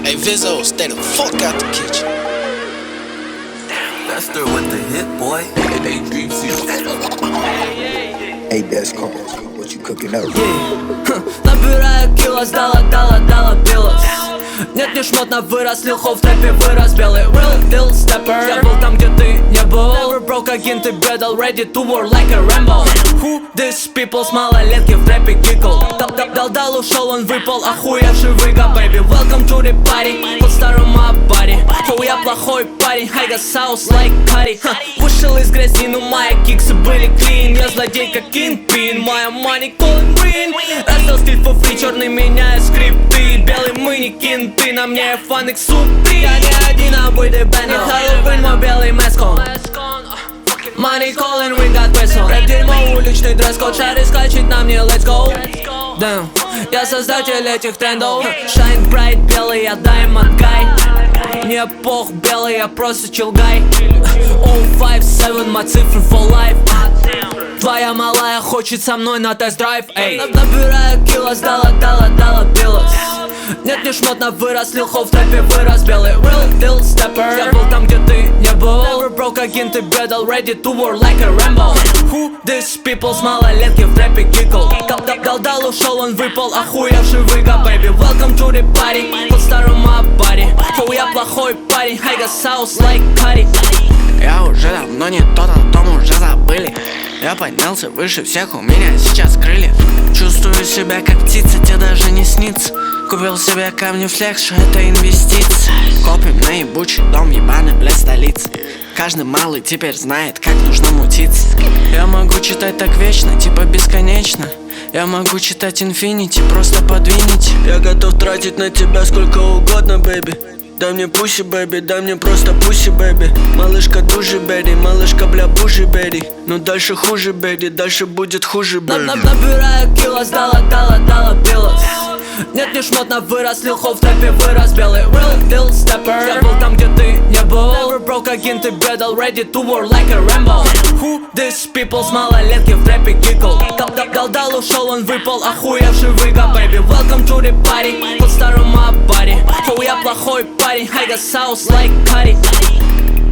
Hey Vizzo, stay the fuck out the kitchen. That's there with the hit, boy. Hey, Dream Hey, that's Carl. What you cooking up? Набираю кило, дала билос. Нет, не шмот на вырос, лилхо в трэпе вырос. Белый real deal stepper. Я был там, где ты не был. Never broke again, ты бедал, ready to war like a Rambo. Who these people с малолетки в трэпе гикл. Дал, ушел, он выпал, охуевший выга, baby. Welcome to the party, под старому аппаре. Хоу, я плохой парень, I got sauce like curry. Вышел из грязи, но мои киксы были clean. Я злодей как Kingpin, моя money calling green. Раздал стиль for free, черный меняет скрипты. Белый мы не кенты, на мне фаник супри. Я не один, а будет бэнни. Хэллоуин, мой белый мэскон. Money calling, we got peso. Рэп дерьмо, уличный дресс-код. Шары скачет на мне, let's go. Damn, я создатель этих трендов. Shine bright, белый, я diamond guy. Мне пох, белый, я просто чилгай. 057, мои цифры for life. Твоя малая хочет со мной на тест-драйв. Набираю кило, дала билос. Нет, не шмот на вырос, лилхо в трэпе вырос. Белый real deal stepper. Я был там, где ты не был. Never broke again, ты бедал, ready to war like a Rambo. Who these people с малолетки в трэпе гикл. Дал, ушел, он выпал, охуевший выга, baby. Welcome to the party, под старому аппаре. Хоу, я плохой парень, I got sauce like curry. Я уже давно не тот, о том уже забыли. Я поднялся выше всех, у меня сейчас крылья. Чувствую себя как птица, тебе даже не снится. Купил себе камни флекс, что это инвестиция. Копим на ебучий дом, ебаный, блядь, столица. Каждый малый теперь знает, как нужно мутиться. Я могу читать так вечно, типа бесконечно. Я могу читать инфинити, просто подвинуть. Я готов тратить на тебя сколько угодно, бэби. Дай мне пуси, бэби, дай мне просто пуси, бэби. Малышка дужи, бэри, малышка бля бужи, бэри. Но дальше хуже, бэри, дальше будет хуже, бэри. Набираю кило, дала билос. Нет, не шмот на вырос, лилхо в трэпе вырос. Белый real deal stepper. Я был там, где ты не был. Never broke again, ты бедал, ready to war like a Rambo. Who these people с малолетки в трэпе гикл. Дал, ушел, он выпал, охуевший выга, baby. Welcome to the party, под старому аппаре. Хоу, я плохой парень, I got sauce like curry.